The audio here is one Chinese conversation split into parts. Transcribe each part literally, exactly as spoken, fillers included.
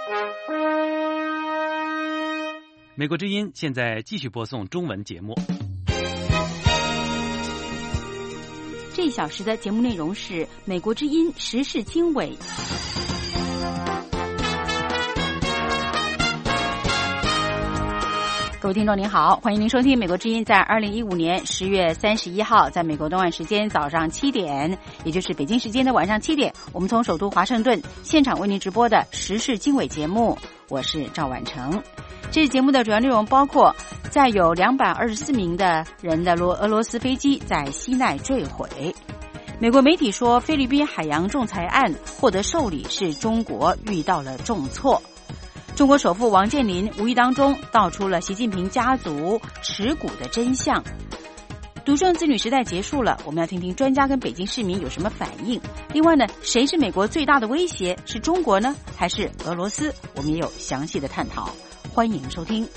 美国之音现在继续播送中文节目。 这一小时的节目内容是美国之音时事经纬。各位听众您好，欢迎您收听美国之音在二零一五年十月三十一号在美国东岸时间早上七点，也就是北京时间的晚上七点，我们从首都华盛顿现场为您直播的时事经纬节目，我是赵婉成。这次节目的主要内容包括载有两百二十四名的人的罗俄罗斯飞机在西奈坠毁，美国媒体说菲律宾海洋仲裁案获得受理是中国遇到了重挫，中国首富王健林无意当中道出了习近平家族持股的真相。独生子女时代结束了，我们要听听专家跟北京市民有什么反应。另外呢，谁是美国最大的威胁？是中国呢，还是俄罗斯？我们也有详细的探讨。欢迎收听。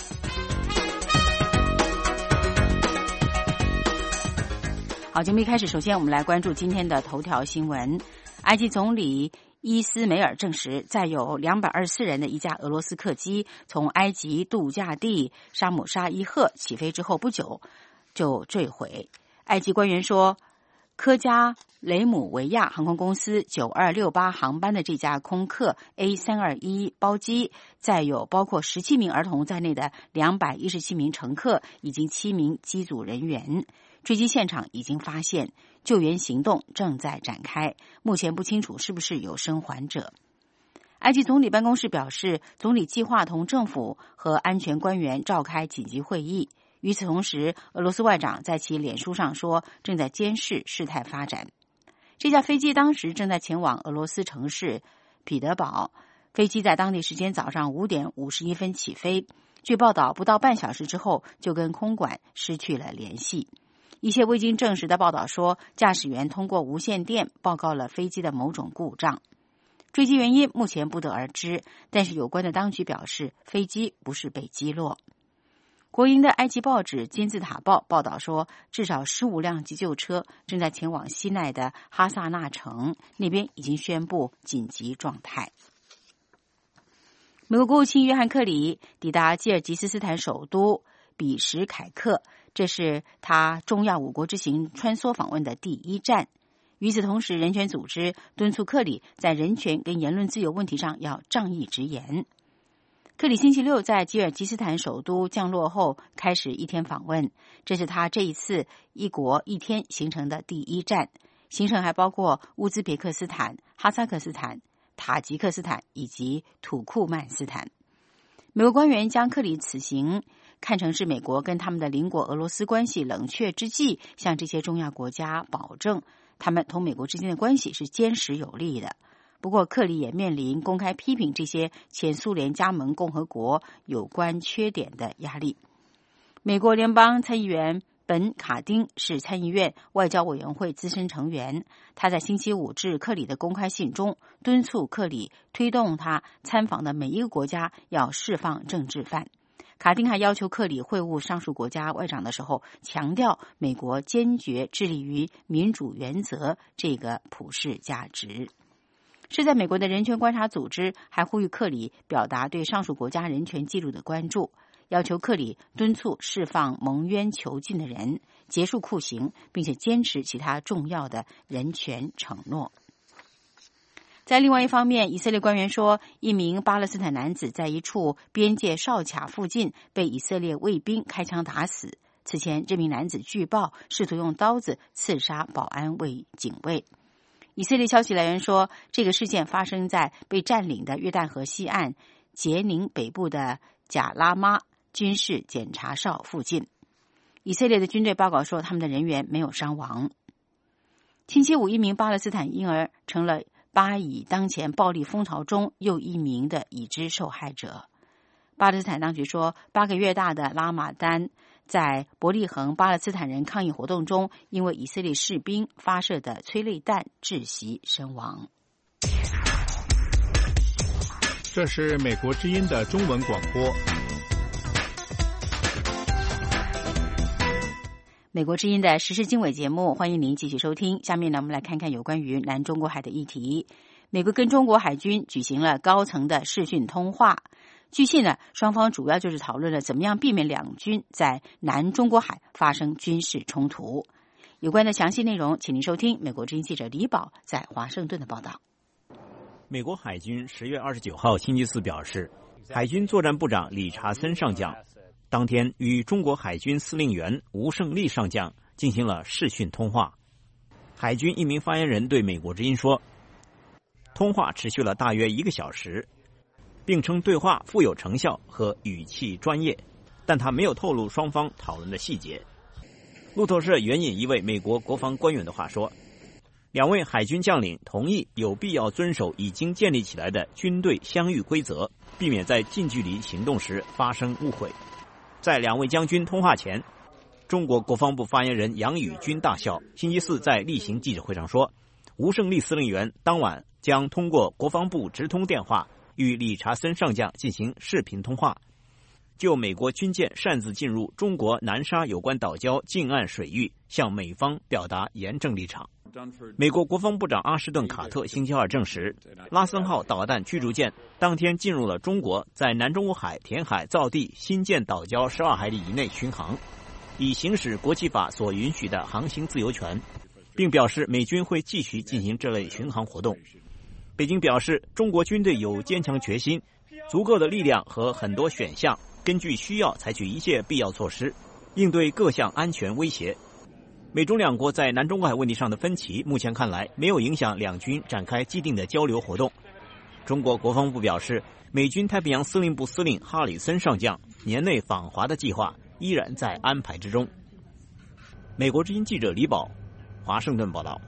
好，节目一开始，首先我们来关注今天的头条新闻。埃及总理伊斯梅尔证实，载有两百二十四人的一架俄罗斯客机从埃及度假地沙姆沙伊赫起飞之后不久就坠毁。埃及官员说，科加雷姆维亚航空公司九二六八航班的这架空客 A 三二一 包机载有包括十七名儿童在内的两百一十七名乘客以及七名机组人员。坠机现场已经发现，救援行动正在展开，目前不清楚是不是有生还者。埃及总理办公室表示，总理计划同政府和安全官员召开紧急会议。与此同时，俄罗斯外长在其脸书上说，正在监视事态发展。这架飞机当时正在前往俄罗斯城市彼得堡，飞机在当地时间早上五点五十一分起飞，据报道不到半小时之后就跟空管失去了联系。一些未经证实的报道说，驾驶员通过无线电报告了飞机的某种故障。坠机原因目前不得而知，但是有关的当局表示，飞机不是被击落。国营的埃及报纸金字塔报报道说，至少十五辆急救车正在前往西奈的哈萨那城，那边已经宣布紧急状态。美国国务卿约翰克里抵达吉尔吉斯斯坦首都比什凯克，这是他中亚五国之行穿梭访问的第一站。与此同时，人权组织敦促克里在人权跟言论自由问题上要仗义直言。克里星期六在吉尔吉斯斯坦首都降落后开始一天访问，这是他这一次一国一天行程的第一站。行程还包括乌兹别克斯坦、哈萨克斯坦、塔吉克斯坦以及土库曼斯坦。美国官员将克里此行看成是美国跟他们的邻国俄罗斯关系冷却之际，向这些中亚国家保证他们同美国之间的关系是坚实有力的。不过克里也面临公开批评这些前苏联加盟共和国有关缺点的压力。美国联邦参议员本卡丁是参议院外交委员会资深成员，他在星期五致克里的公开信中敦促克里推动他参访的每一个国家要释放政治犯。卡丁还要求克里会晤上述国家外长的时候，强调美国坚决致力于民主原则这个普世价值。是在美国的人权观察组织还呼吁克里表达对上述国家人权记录的关注，要求克里敦促释放蒙冤囚禁的人，结束酷刑，并且坚持其他重要的人权承诺。在另外一方面，以色列官员说，一名巴勒斯坦男子在一处边界哨卡附近被以色列卫兵开枪打死。此前，这名男子据报试图用刀子刺杀保安卫警卫。以色列消息来源说，这个事件发生在被占领的约旦河西岸杰宁北部的贾拉玛军事检查哨附近。以色列的军队报告说，他们的人员没有伤亡。星期五，一名巴勒斯坦婴儿成了巴以当前暴力风潮中又一名的已知受害者。巴勒斯坦当局说，八个月大的拉马丹在伯利恒巴勒斯坦人抗议活动中，因为以色列士兵发射的催泪弹窒息身亡。 这是美国之音的中文广播。 美国之音的时事经纬节目，欢迎您继续收听。下面呢，我们来看看有关于南中国海的议题。 美国跟中国海军举行了高层的视讯通话。据悉呢，双方主要就是讨论了怎么样避免两军在南中国海发生军事冲突。有关的详细内容，请您收听美国之音记者李宝在华盛顿的报道。 美国海军十月二十九号星期四表示，海军作战部长理查森上将当天与中国海军司令员吴胜利上将进行了视讯通话。海军一名发言人对美国之音说，通话持续了大约一个小时，并称对话富有成效和语气专业，但他没有透露双方讨论的细节。路透社援引一位美国国防官员的话说，两位海军将领同意有必要遵守已经建立起来的军队相遇规则，避免在近距离行动时发生误会。在两位将军通话前，中国国防部发言人杨宇军大校星期四在例行记者会上说，吴胜利司令员当晚将通过国防部直通电话与理查森上将进行视频通话，就美国军舰擅自进入中国南沙有关岛礁近岸水域向美方表达严正立场。美国国防部长阿什顿·卡特星期二证实，拉森号导弹驱逐舰当天进入了中国在南中国海填海造地新建岛礁十二海里以内巡航，以行使国际法所允许的航行自由权，并表示美军会继续进行这类巡航活动。北京表示，中国军队有坚强决心、足够的力量和很多选项，根据需要采取一切必要措施，应对各项安全威胁。美中两国在南中国海问题上的分歧，目前看来没有影响两军展开既定的交流活动。中国国防部表示，美军太平洋司令部司令哈里森上将年内访华的计划依然在安排之中。美国之音记者李宝，华盛顿报道。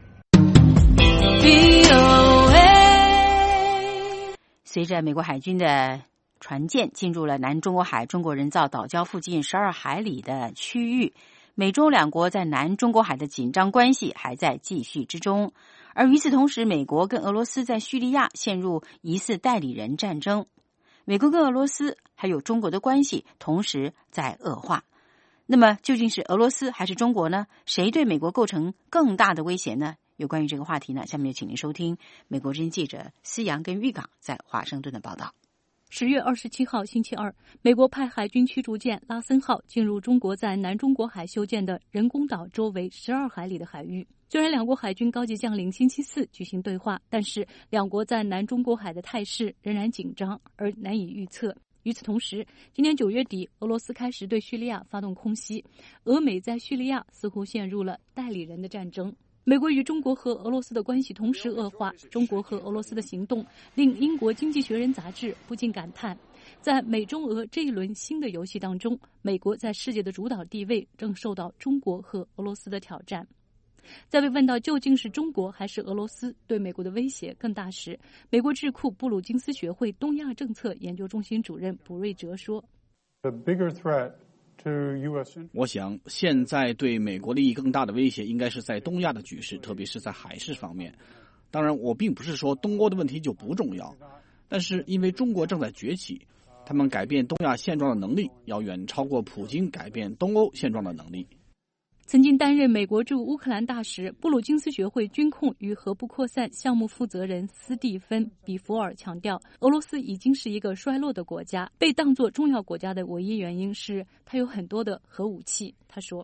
随着美国海军的船舰进入了南中国海中国人造岛礁附近十二海里的区域，美中两国在南中国海的紧张关系还在继续之中。而与此同时，美国跟俄罗斯在叙利亚陷入疑似代理人战争，美国跟俄罗斯还有中国的关系同时在恶化。那么究竟是俄罗斯还是中国呢？谁对美国构成更大的威胁呢？有关于这个话题呢，下面请您收听美国之音记者思阳跟玉港在华盛顿的报道。 十月二十七号星期二，美国派海军驱逐舰拉森号进入中国在南中国海修建的人工岛周围十二海里的海域。虽然两国海军高级将领星期四举行对话，但是两国在南中国海的态势仍然紧张而难以预测。与此同时，今年九月底，俄罗斯开始对叙利亚发动空袭，俄美在叙利亚似乎陷入了代理人的战争。美国与中国和俄罗斯的关系同时恶化，中国和俄罗斯的行动令英国《经济学人》杂志不禁感叹，在美中俄这一轮新的游戏当中，美国在世界的主导地位正受到中国和俄罗斯的挑战。在被问到究竟是中国还是俄罗斯对美国的威胁更大时，美国智库布鲁金斯学会东亚政策研究中心主任卜瑞哲说， The bigger threat 我想现在对美国利益更大的威胁应该是在东亚的局势，特别是在海事方面。当然，我并不是说东欧的问题就不重要，但是因为中国正在崛起，他们改变东亚现状的能力要远超过普京改变东欧现状的能力。 曾经担任美国驻乌克兰大使、布鲁金斯学会军控与核不扩散项目负责人斯蒂芬·比弗尔强调，俄罗斯已经是一个衰落的国家，被当作重要国家的唯一原因是它有很多的核武器。他说，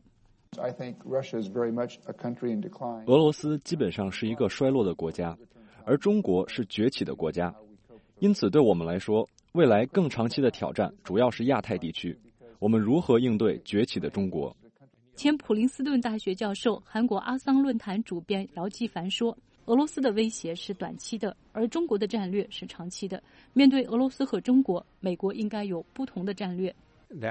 俄罗斯基本上是一个衰落的国家，而中国是崛起的国家。因此对我们来说，未来更长期的挑战主要是亚太地区，我们如何应对崛起的中国。 前普林斯顿大学教授、韩国阿桑论坛主编饶继凡说，俄罗斯的威胁是短期的，而中国的战略是长期的。面对俄罗斯和中国，美国应该有不同的战略。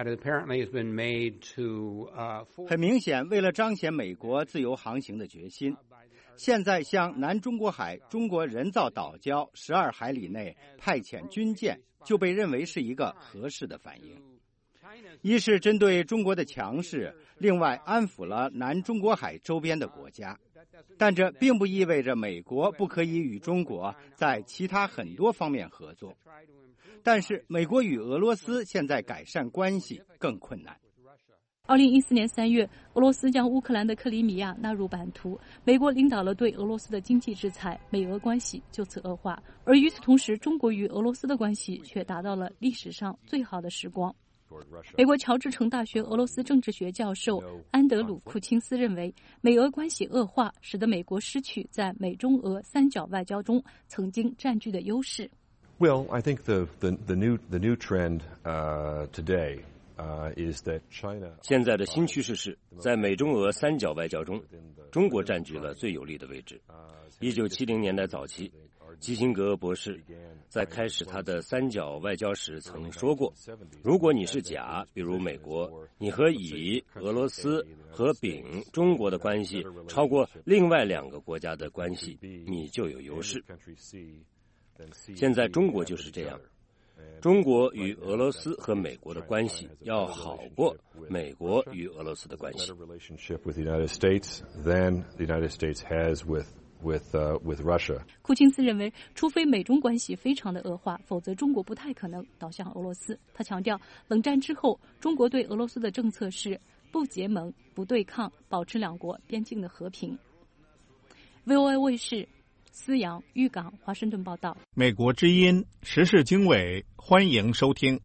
很明显，为了彰显美国自由航行的决心，现在向南中国海中国人造岛礁十二海里内派遣军舰，就被认为是一个合适的反应。一是针对中国的强势，另外安抚了南中国海周边的国家，但这并不意味着美国不可以与中国在其他很多方面合作。但是美国与俄罗斯现在改善关系更困难。 二零一四年三月，俄罗斯将乌克兰的克里米亚纳入版图，美国领导了对俄罗斯的经济制裁，美俄关系就此恶化。而与此同时，中国与俄罗斯的关系却达到了历史上最好的时光。美国乔治城大学俄罗斯政治学教授安德鲁库钦斯认为，美俄关系恶化使得美国失去在美中俄三角外交中曾经占据的优势。 Well, I think the the the new the new trend uh, today. 现在的新趋势是，在美中俄三角外交中，中国占据了最有利的位置。一九七零年代早期，基辛格博士在开始他的三角外交时曾说过，如果你是甲，比如美国，你和乙、俄罗斯和丙、中国的关系超过另外两个国家的关系，你就有优势。现在中国就是这样。中国与俄罗斯和美国的关系要好过美国与俄罗斯的关系。 库钦斯认为，除非美中关系非常的恶化，否则中国不太可能倒向俄罗斯。他强调，冷战之后，中国对俄罗斯的政策是不结盟、不对抗，保持两国边境的和平。V O A 卫视思阳、豫港、华盛顿报道。 美国之音时事经纬，欢迎收听。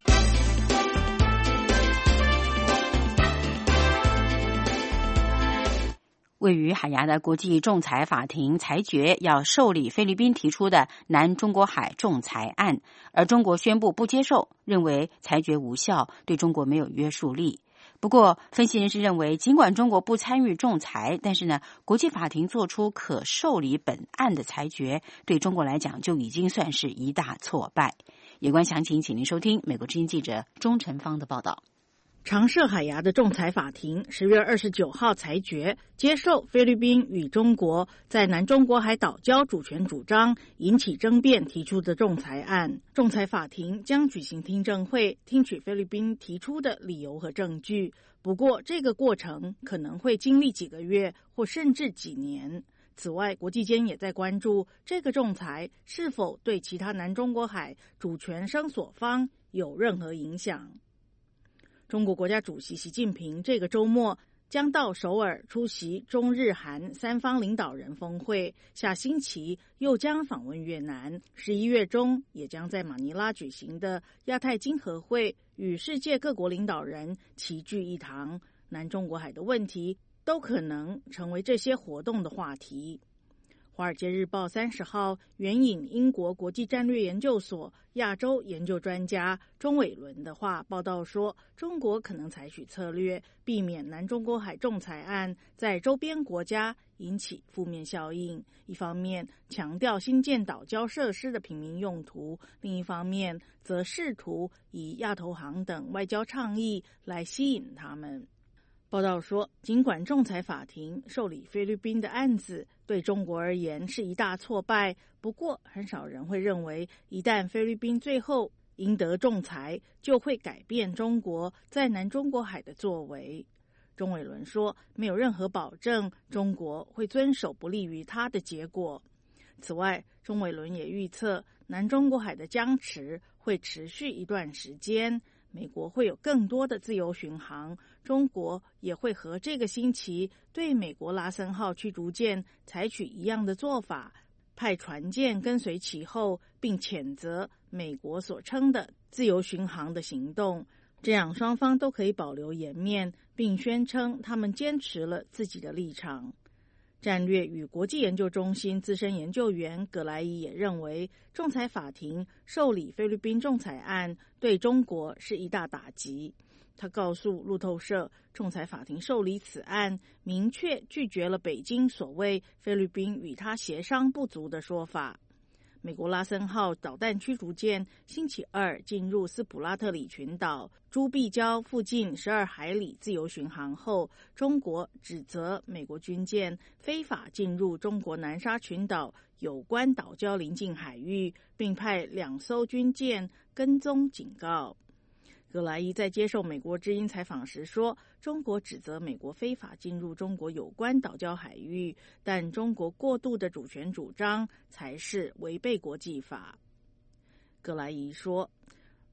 位于海牙的国际仲裁法庭裁决要受理菲律宾提出的南中国海仲裁案，而中国宣布不接受，认为裁决无效，对中国没有约束力。不过，分析人士认为，尽管中国不参与仲裁，但是呢，国际法庭做出可受理本案的裁决，对中国来讲就已经算是一大挫败。有关详情，请您收听美国之音记者钟晨芳的报道。 常设海牙的仲裁法庭十月二十九号裁决，接受菲律宾与中国在南中国海岛礁主权主张引起争辩提出的仲裁案。仲裁法庭将举行听证会，听取菲律宾提出的理由和证据。不过，这个过程可能会经历几个月或甚至几年。此外，国际间也在关注这个仲裁是否对其他南中国海主权声索方有任何影响。中国国家主席习近平这个周末将到首尔出席中日韩三方领导人峰会，下星期又将访问越南，十一月中也将在马尼拉举行的亚太经合会与世界各国领导人齐聚一堂，南中国海的问题都可能成为这些活动的话题。《华尔街日报》三十号援引英国国际战略研究所亚洲研究专家钟伟伦的话报道说，中国可能采取策略，避免南中国海仲裁案在周边国家引起负面效应。一方面强调新建岛礁设施的平民用途，另一方面则试图以亚投行等外交倡议来吸引他们。报道说，尽管仲裁法庭受理菲律宾的案子对中国而言是一大挫败，不过很少人会认为，一旦菲律宾最后赢得仲裁，就会改变中国在南中国海的作为。钟伟伦说，没有任何保证中国会遵守不利于他的结果。此外，钟伟伦也预测，南中国海的僵持会持续一段时间，美国会有更多的自由巡航，中国也会和这个星期对美国拉森号驱逐舰采取一样的做法，派船舰跟随其后，并谴责美国所称的自由巡航的行动。这样双方都可以保留颜面，并宣称他们坚持了自己的立场。战略与国际研究中心资深研究员葛莱伊也认为，仲裁法庭受理菲律宾仲裁案对中国是一大打击。他告诉路透社，仲裁法庭受理此案，明确拒绝了北京所谓菲律宾与他协商不足的说法。美国拉森号导弹驱逐舰星期二进入斯普拉特里群岛朱碧礁附近十二海里自由巡航后，中国指责美国军舰非法进入中国南沙群岛有关岛礁邻近海域，并派两艘军舰跟踪警告。葛莱伊在接受美国之音采访时说，中国指责美国非法进入中国有关岛礁海域，但中国过度的主权主张才是违背国际法。葛莱伊说，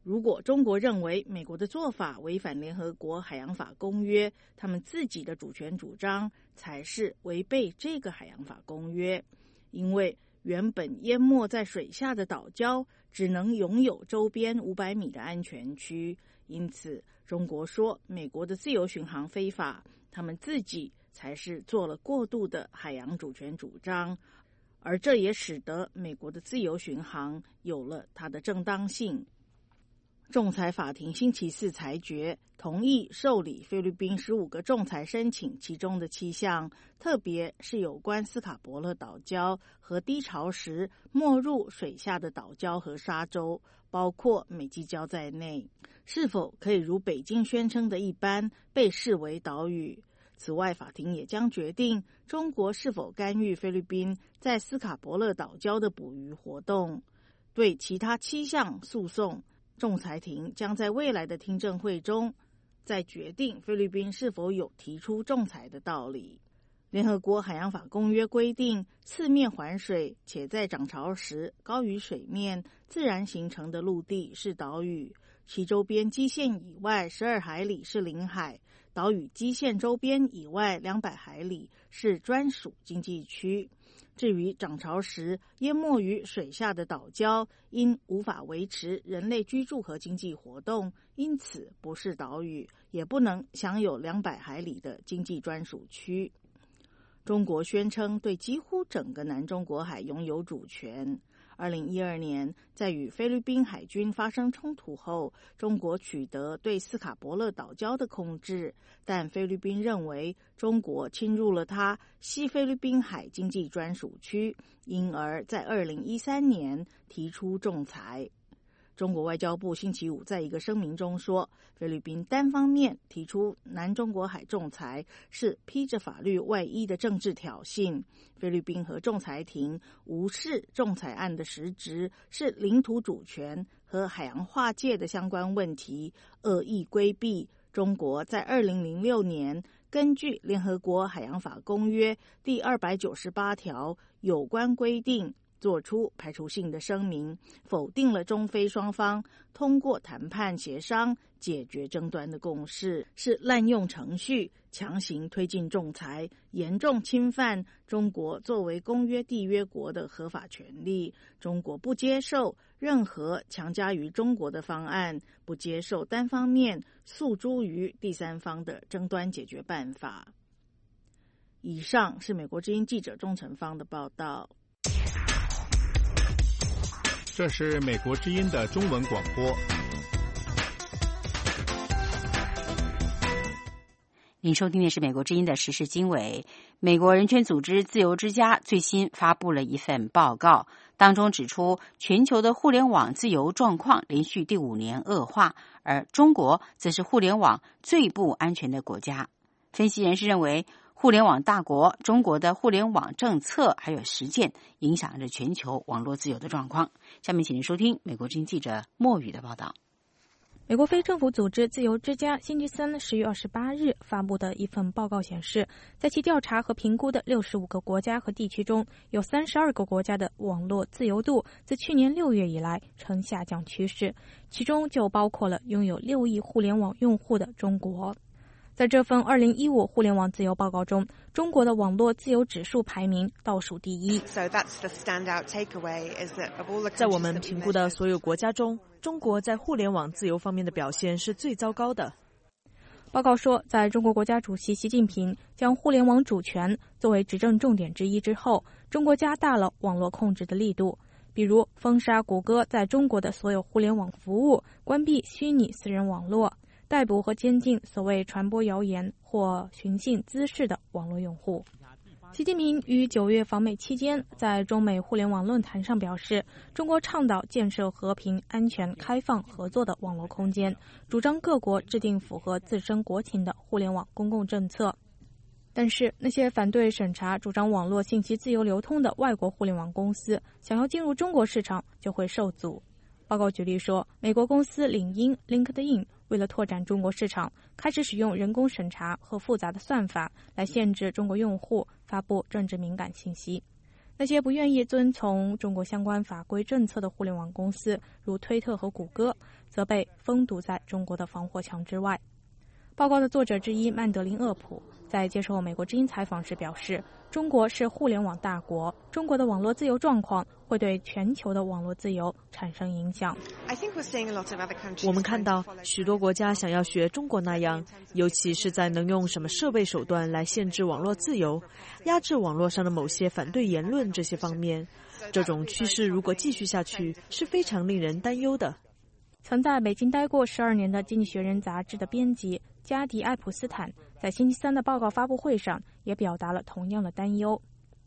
如果中国认为美国的做法违反联合国海洋法公约，他们自己的主权主张才是违背这个海洋法公约。因为原本淹没在水下的岛礁只能拥有周边五百米的安全区，因此中国说美国的自由巡航非法，他们自己才是做了过度的海洋主权主张，而这也使得美国的自由巡航有了它的正当性。仲裁法庭星期四裁决，同意受理菲律宾十五个仲裁申请，其中的七项，特别是有关斯卡伯勒岛礁和低潮时没入水下的岛礁和沙洲，包括美济礁在内，是否可以如北京宣称的一般被视为岛屿。此外，法庭也将决定中国是否干预菲律宾在斯卡伯勒岛礁的捕鱼活动。对其他七项诉讼，仲裁庭将在未来的听证会中再决定菲律宾是否有提出仲裁的道理。联合国海洋法公约规定，四面环水且在涨潮时高于水面自然形成的陆地是岛屿，其周边基线以外十二海里是领海，岛屿基线周边以外两百海里是专属经济区。至于涨潮时淹没于水下的岛礁，因无法维持人类居住和经济活动，因此不是岛屿，也不能享有两百海里的经济专属区。中国宣称对几乎整个南中国海拥有主权。二零一二年，在与菲律宾海军发生冲突后，中国取得对斯卡伯勒岛礁的控制，但菲律宾认为中国侵入了它西菲律宾海经济专属区，因而在二零一三年提出仲裁。中国外交部星期五在一个声明中说，菲律宾单方面提出南中国海仲裁是披着法律外衣的政治挑衅。菲律宾和仲裁庭无视仲裁案的实质是领土主权和海洋划界的相关问题，恶意规避中国在二零零六年根据联合国海洋法公约第二百九十八条有关规定做出排除性的声明，否定了中菲双方通过谈判协商解决争端的共识，是滥用程序强行推进仲裁，严重侵犯中国作为公约缔约国的合法权利。中国不接受任何强加于中国的方案，不接受单方面诉诸于第三方的争端解决办法。以上是美国之音记者钟成芳的报道。 这是美国之音的中文广播。 您收听的是美国之音的时事经纬。美国人权组织自由之家最新发布了一份报告，当中指出全球的互联网自由状况连续第五年恶化，而中国则是互联网最不安全的国家。分析人士认为，互联网大国中国的互联网政策还有实践影响着全球网络自由的状况。下面请您收听美国之音记者莫宇的报道。 美国非政府组织自由之家星期三十月二十八日发布的一份报告显示，在其调查和评估的六十五个国家和地区中，有三十二个国家的网络自由度自去年六月以来呈下降趋势，其中就包括了拥有六亿互联网用户的中国。在这份二零一五互联网自由报告中，中国的网络自由指数排名倒数第一。 在我们评估的所有国家中，中国在互联网自由方面的表现是最糟糕的。 报告说，在中国国家主席习近平将互联网主权作为执政重点之一之后，中国加大了网络控制的力度，比如封杀谷歌在中国的所有互联网服务，关闭虚拟私人网络，逮捕和监禁所谓传播谣言或寻衅滋事的网络用户。习近平于九月访美期间在中美互联网论坛上表示，中国倡导建设和平、安全、开放、合作的网络空间，主张各国制定符合自身国情的互联网公共政策。但是那些反对审查、主张网络信息自由流通的外国互联网公司想要进入中国市场就会受阻。报告举例说，美国公司领英 LinkedIn 为了拓展中国市场，开始使用人工审查和复杂的算法来限制中国用户发布政治敏感信息。 那些不愿意遵从中国相关法规政策的互联网公司，如推特和谷歌，则被封堵在中国的防火墙之外。报告的作者之一曼德林·厄普在接受美国之音采访时表示，中国是互联网大国，中国的网络自由状况会对全球的网络自由产生影响。 我们看到许多国家想要学中国那样，尤其是在能用什么设备手段来限制网络自由、压制网络上的某些反对言论这些方面。这种趋势如果继续下去，是非常令人担忧的。 曾在北京待过十二年的《经济学人》杂志的编辑加迪·艾普斯坦在星期三的报告发布会上也表达了同样的担忧。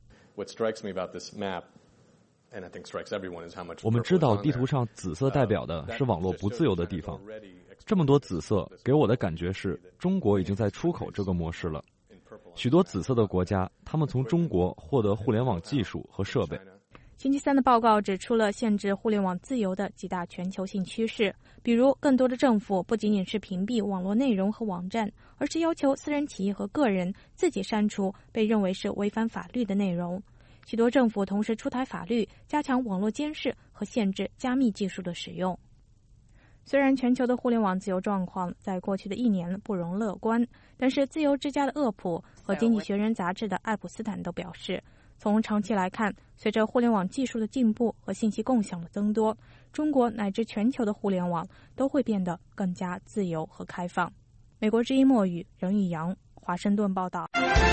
我们知道地图上紫色代表的是网络不自由的地方，这么多紫色给我的感觉是中国已经在出口这个模式了。许多紫色的国家，他们从中国获得互联网技术和设备。 星期三的报告指出了限制互联网自由的几大全球性趋势，比如更多的政府不仅仅是屏蔽网络内容和网站，而是要求私人企业和个人自己删除被认为是违反法律的内容。许多政府同时出台法律，加强网络监视和限制加密技术的使用。虽然全球的互联网自由状况在过去的一年不容乐观，但是自由之家的厄普和《经济学人》杂志的艾普斯坦都表示，从长期来看，随着互联网技术的进步和信息共享的增多，中国乃至全球的互联网都会变得更加自由和开放。美国之音墨语，任宇阳，华盛顿报道。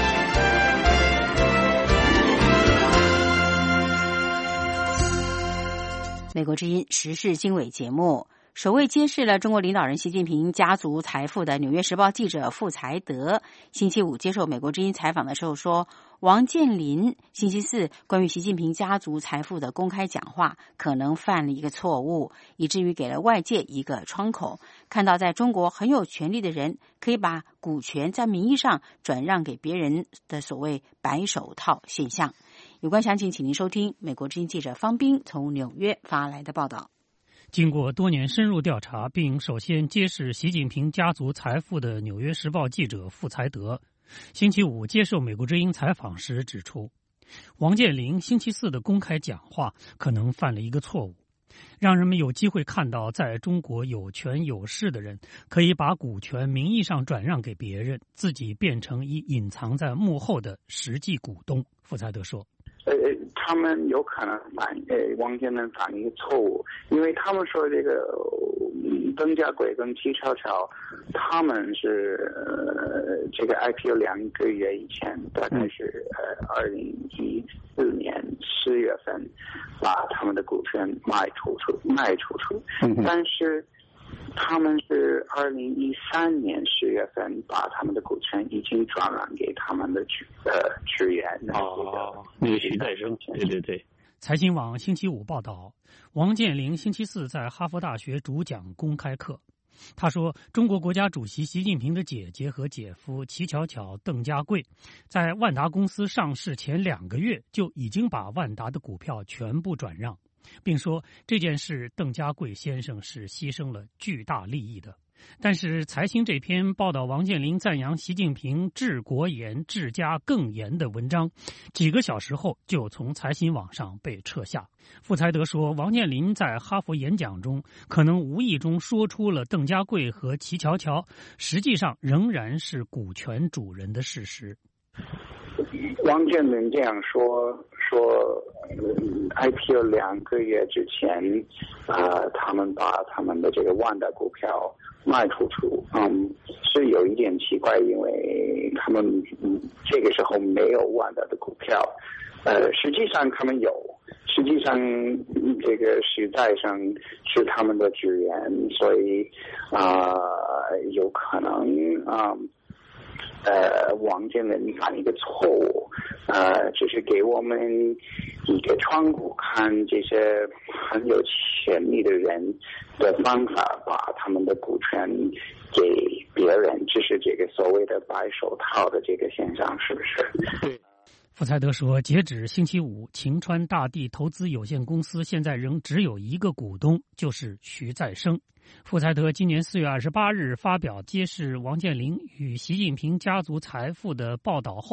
美国之音时事经纬节目，首位揭示了中国领导人习近平家族财富的《纽约时报》记者傅才德，星期五接受美国之音采访的时候说，王健林星期四关于习近平家族财富的公开讲话可能犯了一个错误，以至于给了外界一个窗口，看到在中国很有权力的人可以把股权在名义上转让给别人的所谓白手套现象。有关详情请您收听美国之音记者方斌从纽约发来的报道。 经过多年深入调查并首先揭示习近平家族财富的《纽约时报》记者傅才德星期五接受美国之音采访时指出，王健林星期四的公开讲话可能犯了一个错误，让人们有机会看到在中国有权有势的人可以把股权名义上转让给别人，自己变成一隐藏在幕后的实际股东。傅才德说， 呃，他们有可能犯呃王健林犯一个错误，因为他们说这个邓家贵跟齐巧巧，他们是呃这个 I P O 两个月以前，大概是呃二零一四年十月份把他们的股权卖出出卖出去，但是他们是二零一三年十月份把他们的股权已经转让给他们的呃职员。 哦，那徐再生，对对对。财新网星期五报道，王健林星期四在哈佛大学主讲公开课。他说，中国国家主席习近平的姐姐和姐夫齐巧巧、邓家贵，在万达公司上市前两个月就已经把万达的股票全部转让，并说这件事邓家贵先生是牺牲了巨大利益的。但是财新这篇报道王健林赞扬习近平治国严、治家更严的文章，几个小时后就从财新网上被撤下。傅才德说，王健林在哈佛演讲中可能无意中说出了邓家贵和齐巧巧实际上仍然是股权主人的事实。 王健林这样说说、嗯、I P O 两个月之前啊、呃，他们把他们的这个万达股票卖出去，嗯，是有一点奇怪，因为他们、嗯、这个时候没有万达的股票，呃，实际上他们有，实际上、嗯、这个时代上是他们的职员，所以啊、呃，有可能啊。嗯呃，王健林犯一个错误，呃，只是给我们一个窗户，看这些很有潜力的人的方法，把他们的股权给别人，这是这个所谓的白手套的这个现象，是不是？ 对。傅才德说，截止星期五，晴川大地投资有限公司现在仍只有一个股东，就是徐再生。傅才德今年四月二十八日发表揭示王健林与习近平家族财富的报道后，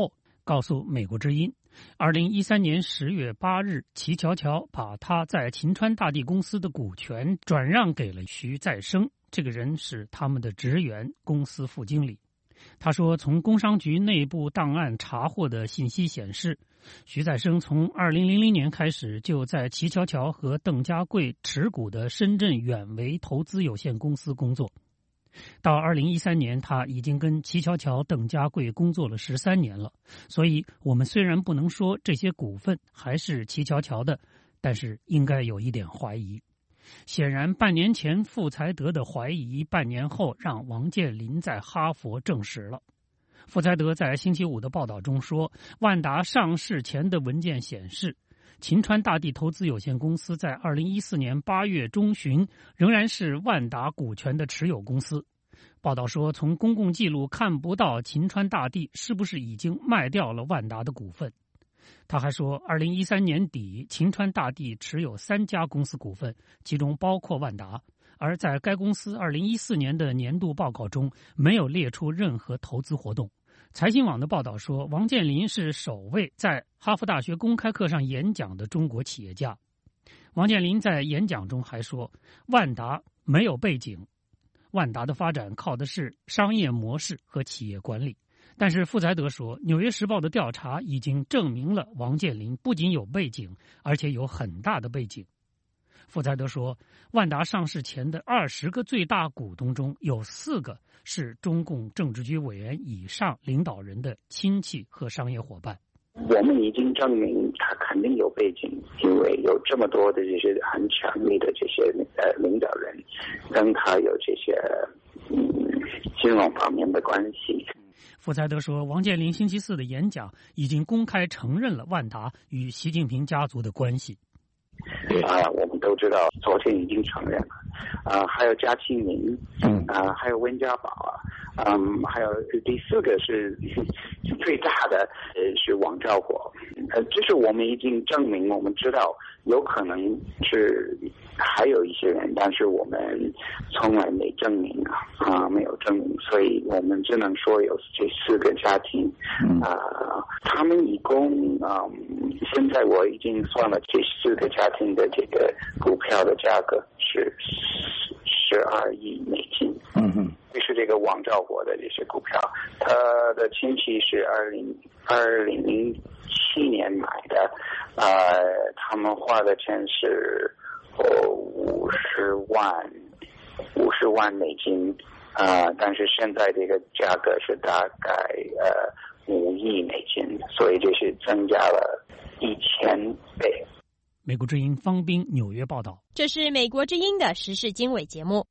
告诉美国之音，二零一三年十月八日，齐乔乔把他在秦川大地公司的股权转让给了徐再生，这个人是他们的职员，公司副经理。他说，从工商局内部档案查获的信息显示，徐再生从二零零零年开始就在齐乔乔和邓家贵持股的深圳远维投资有限公司工作。到二零一三年，他已经跟齐乔乔、邓家贵工作了十三年了。所以，我们虽然不能说这些股份还是齐乔乔的，但是应该有一点怀疑。显然，半年前傅才德的怀疑，半年后让王健林在哈佛证实了。傅才德在星期五的报道中说，万达上市前的文件显示，秦川大地投资有限公司在二零一四年八月中旬仍然是万达股权的持有公司。报道说，从公共记录看不到秦川大地是不是已经卖掉了万达的股份。他还说，二零一三年底，秦川大地持有三家公司股份，其中包括万达，而在该公司二零一四年的年度报告中没有列出任何投资活动。财新网的报道说，王健林是首位在哈佛大学公开课上演讲的中国企业家。王健林在演讲中还说，万达没有背景，万达的发展靠的是商业模式和企业管理。但是傅才德说，《纽约时报》的调查已经证明了王健林不仅有背景，而且有很大的背景。傅才德说，万达上市前的二十个最大股东中有四个是中共政治局委员以上领导人的亲戚和商业伙伴。 我们已经证明他肯定有背景，因为有这么多的这些很强力的这些呃领导人跟他有这些嗯金融方面的关系。 傅才德说，王健林星期四的演讲已经公开承认了万达与习近平家族的关系。 啊，我们都知道，昨天已经承认了。啊，还有嘉庆宁，嗯，啊，还有温家宝啊，嗯，还有第四个是最大的，呃，是王兆火。呃，这是我们已经证明，我们知道有可能是还有一些人，但是我们从来没证明啊，啊，没有证明，所以我们只能说有这四个家庭，啊，他们一共啊，现在我已经算了这四个家庭的这个股票的价格是十二亿美金。嗯哼，就是这个王兆火的这些股票，他的亲戚是二零二零零七年买的，呃，他们花的钱是哦五十万五十万美金，啊、呃，但是现在这个价格是大概呃五亿美金，所以这是增加了一千倍。 美国之音方斌纽约报道。 这是美国之音的时事经纬节目。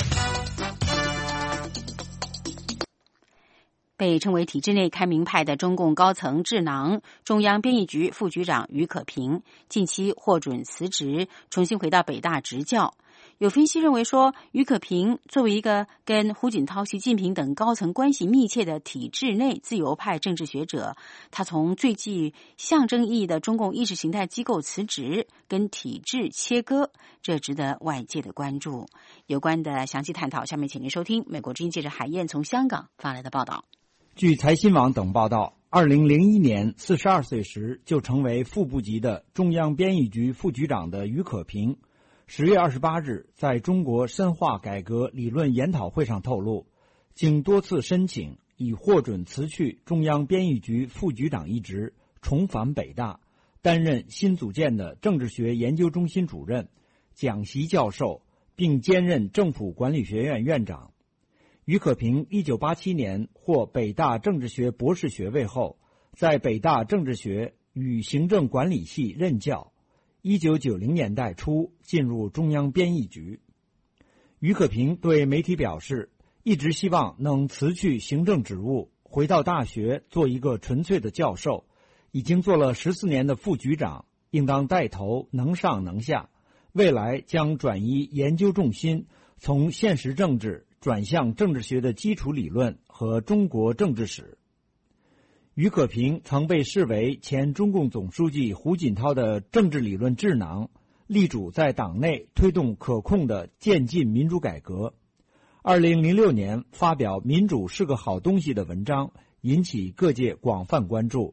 被称为体制内开明派的中共高层智囊、中央编译局副局长于可平近期获准辞职，重新回到北大执教。有分析认为说，于可平作为一个跟胡锦涛、习近平等高层关系密切的体制内自由派政治学者，他从最具象征意义的中共意识形态机构辞职，跟体制切割，这值得外界的关注。有关的详细探讨，下面请您收听美国之音记者海燕从香港发来的报道。 据财新网等报道，二零零一年四十二岁时就成为副部级的中央编译局副局长的于可平，十月二十八日在中国深化改革理论研讨会上透露，经多次申请，已获准辞去中央编译局副局长一职，重返北大，担任新组建的政治学研究中心主任、讲席教授，并兼任政府管理学院院长。于可平一九八七年获北大政治学博士学位后，在北大政治学与行政管理系任教。一九九零年代初进入中央编译局。于可平对媒体表示，一直希望能辞去行政职务，回到大学做一个纯粹的教授。已经做了十四年的副局长，应当带头能上能下，未来将转移研究重心，从现实政治转向政治学的基础理论和中国政治史。于可平曾被视为前中共总书记胡锦涛的政治理论智囊，力主在党内推动可控的渐进民主改革。二零零六年发表《民主是个好东西》的文章，引起各界广泛关注，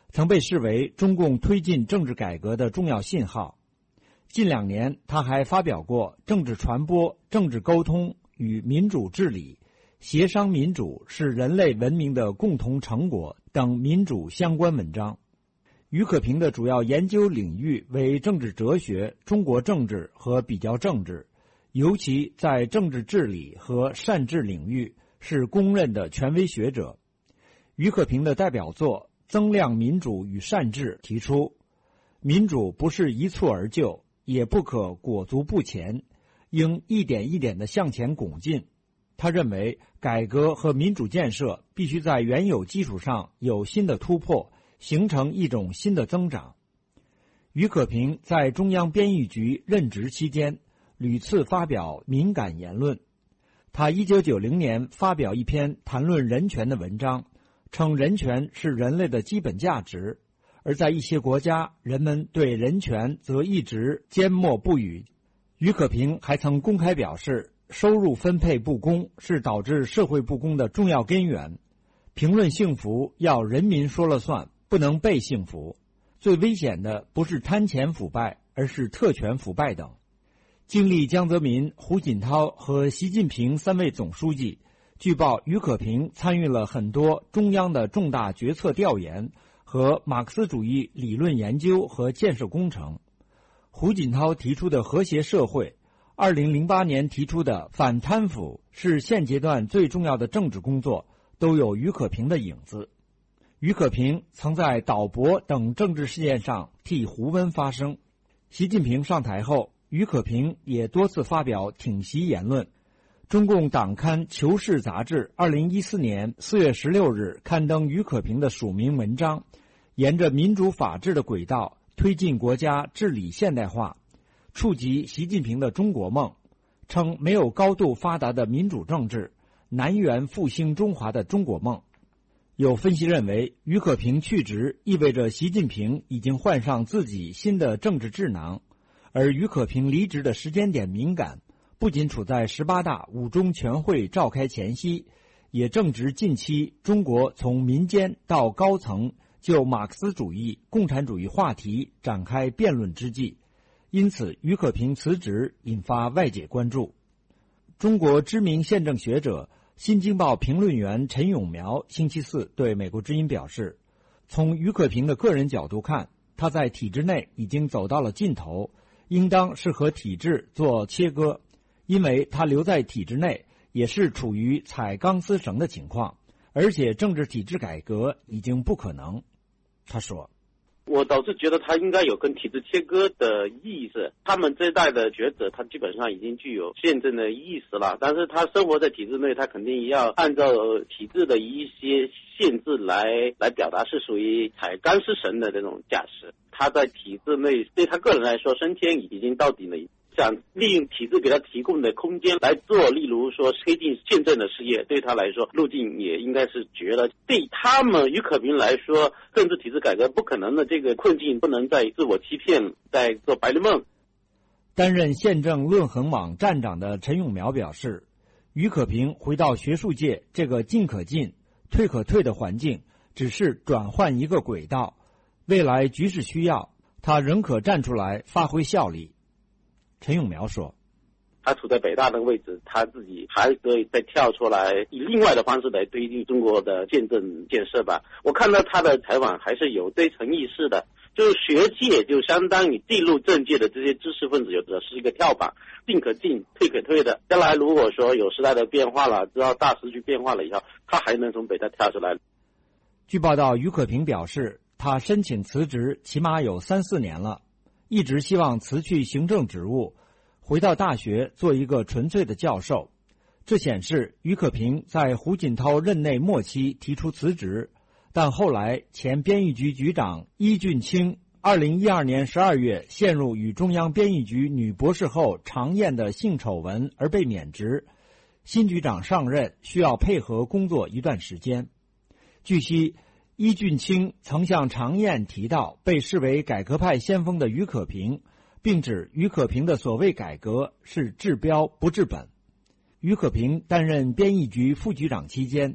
曾被视为中共推进政治改革的重要信号。近两年，他还发表过《政治传播、政治沟通与民主治理》、协商民主是人类文明的共同成果等民主相关文章。俞可平的主要研究领域为政治哲学、中国政治和比较政治，尤其在政治治理和善治领域是公认的权威学者。俞可平的代表作《增量民主与善治》提出，民主不是一蹴而就，也不可裹足不前，应一点一点地向前拱进。他认为，改革和民主建设必须在原有基础上有新的突破，形成一种新的增长。俞可平在中央编译局任职期间，屡次发表敏感言论。他一九九零年发表一篇谈论人权的文章，称人权是人类的基本价值，而在一些国家，人们对人权则一直缄默不语。俞可平还曾公开表示，收入分配不公是导致社会不公的重要根源。评论幸福要人民说了算，不能被幸福。最危险的不是贪钱腐败，而是特权腐败等。经历江泽民、胡锦涛和习近平三位总书记，据报俞可平参与了很多中央的重大决策调研和马克思主义理论研究和建设工程。胡锦涛提出的和谐社会，二零零八年提出的反贪腐是现阶段最重要的政治工作，都有俞可平的影子。俞可平曾在岛博等政治事件上替胡温发声。习近平上台后，俞可平也多次发表挺习言论。中共党刊《求是》杂志二零一四年四月十六日刊登俞可平的署名文章，沿着民主法治的轨道推进国家治理现代化，触及习近平的中国梦，称没有高度发达的民主政治，难圆复兴中华的中国梦。有分析认为，俞可平去职意味着习近平已经换上自己新的政治智囊，而俞可平离职的时间点敏感，不仅处在十八大五中全会召开前夕，也正值近期中国从民间到高层就马克思主义、共产主义话题展开辩论之际，因此俞可平辞职引发外界关注。中国知名宪政学者、新京报评论员陈永苗星期四对美国之音表示，从俞可平的个人角度看，他在体制内已经走到了尽头，应当是和体制做切割，因为他留在体制内也是处于踩钢丝绳的情况，而且政治体制改革已经不可能。他说， 我倒是觉得他应该有跟体制切割的意识，他们这一代的学者他基本上已经具有宪政的意识了，但是他生活在体制内，他肯定要按照体制的一些限制来来表达，是属于踩钢丝绳的这种架势。他在体制内对他个人来说升迁已经到底了，想利用体制给他提供的空间来做，例如说推进宪政的事业，对他来说路径也应该是绝了。对他们俞可平来说，政治体制改革不可能的这个困境，不能再自我欺骗，在做白日梦。 担任宪政论衡网站长的陈永苗表示，俞可平回到学术界这个进可进、退可退的环境，只是转换一个轨道，未来局势需要，他仍可站出来发挥效力。陈永苗说， 他处在北大的位置，他自己还可以再跳出来，以另外的方式来推进中国的宪政建设吧。我看到他的采访还是有对诚意识的，就是学界就相当于进入政界的这些知识分子，有的是一个跳板，进可进，退可退的。将来如果说有时代的变化了，知道大时局变化了以后，他还能从北大跳出来。 据报道，俞可平表示，他申请辞职起码有三四年了，一直希望辞去行政职务，回到大学做一个纯粹的教授。这显示俞可平在胡锦涛任内末期提出辞职，但后来前编译局局长伊俊清二零一二年十二月陷入与中央编译局女博士后常燕的性丑闻而被免职，新局长上任需要配合工作一段时间。据悉，伊俊清曾向常燕提到被视为改革派先锋的俞可平，并指俞可平的所谓改革是治标不治本。俞可平担任编译局副局长期间，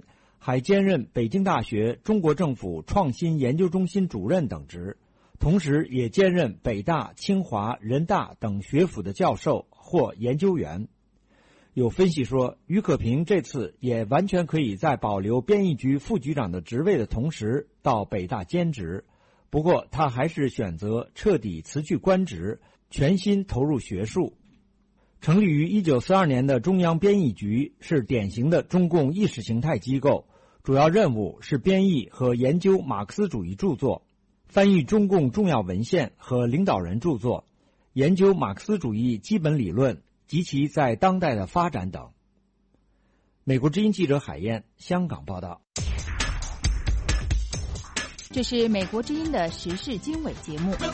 还兼任北京大学中国政府创新研究中心主任等职，同时也兼任北大、清华、人大等学府的教授或研究员。有分析说，于可平这次也完全可以在保留编译局副局长的职位的同时到北大兼职，不过他还是选择彻底辞去官职，全心投入学术。成立于一九四二年的中央编译局是典型的中共意识形态机构，主要任务是编译和研究马克思主义著作，翻译中共重要文献和领导人著作，研究马克思主义基本理论及其在当代的发展等。美国之音记者海燕，香港报道。 这是美国之音的时事经纬节目。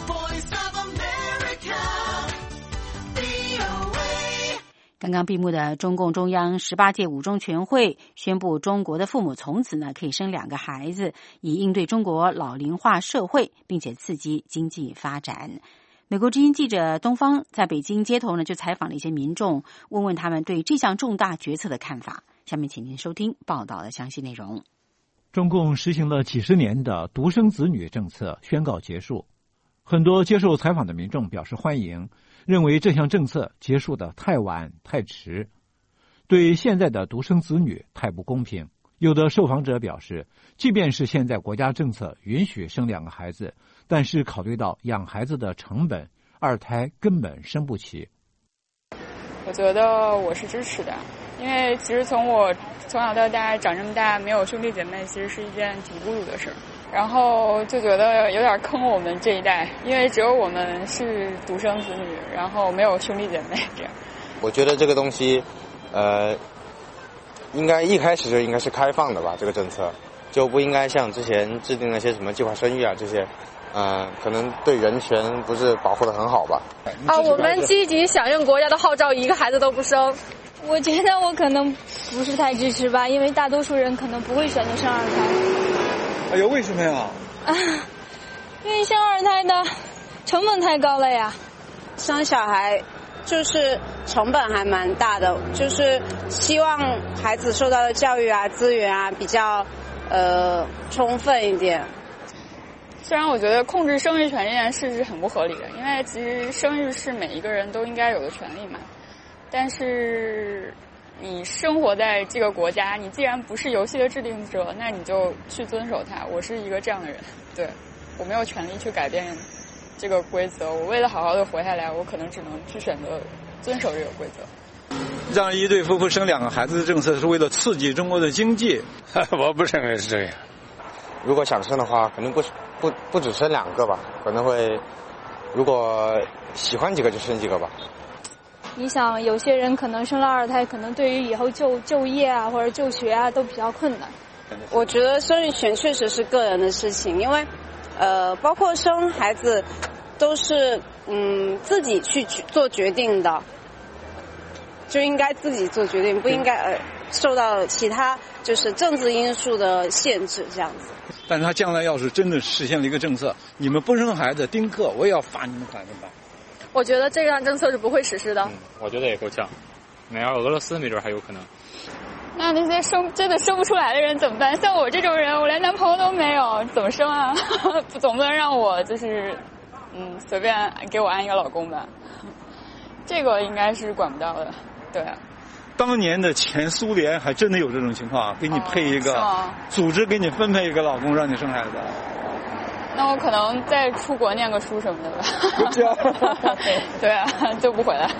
刚刚闭幕的中共中央十八届五中全会宣布，中国的父母从此呢可以生两个孩子，以应对中国老龄化社会，并且刺激经济发展。美国之音记者东方在北京街头呢就采访了一些民众，问问他们对这项重大决策的看法。下面请您收听报道的详细内容。 中共实行了几十年的独生子女政策宣告结束，很多接受采访的民众表示欢迎，认为这项政策结束的太晚太迟，对现在的独生子女太不公平。有的受访者表示，即便是现在国家政策允许生两个孩子，但是考虑到养孩子的成本，二胎根本生不起。 我觉得我是支持的，因为其实从我从小到大长这么大，没有兄弟姐妹，其实是一件挺孤独的事。然后就觉得有点坑我们这一代，因为只有我们是独生子女，然后没有兄弟姐妹这样。 我觉得这个东西，呃，应该一开始就应该是开放的吧，这个政策就不应该像之前制定那些什么计划生育啊这些，呃，可能对人权不是保护得很好吧。 啊，我们积极响应国家的号召，一个孩子都不生。 我觉得我可能不是太支持吧，因为大多数人可能不会选择生二胎。 哎呦，为什么呀？ 啊，因为生二胎的成本太高了呀。 生小孩就是成本还蛮大的，就是希望孩子受到的教育啊、资源啊比较呃充分一点。 虽然我觉得控制生育权这件事是很不合理的，因为其实生育是每一个人都应该有的权利嘛。但是你生活在这个国家，你既然不是游戏的制定者，那你就去遵守它。我是一个这样的人，对，我没有权利去改变这个规则。我为了好好的活下来，我可能只能去选择遵守这个规则。 让一对夫妇生两个孩子的政策是为了刺激中国的经济， 我不认为是这样。 如果想生的话，肯定不不不只生两个吧，可能会如果喜欢几个就生几个吧。 你想，有些人可能生了二胎，可能对于以后就就业啊或者就学啊都比较困难。 我觉得生育权确实是个人的事情，因为呃，包括生孩子都是嗯自己去做决定的，就应该自己做决定，不应该呃受到其他就是政治因素的限制这样子。 但是他将来要是真的实现了一个政策，你们不生孩子丁克，我也要罚你们款，怎么办？ 我觉得这项政策是不会实施的。 嗯，我觉得也够呛。那要俄罗斯没准还有可能。 那那些生真的生不出来的人怎么办？像我这种人，我连男朋友都没有，怎么生啊？总不能让我就是嗯随便给我安一个老公吧？这个应该是管不到的，对啊。 当年的前苏联还真的有这种情况，给你配一个、哦、组织，给你分配一个老公，让你生孩子。 那我可能再出国念个书什么的吧。对啊，就不回来。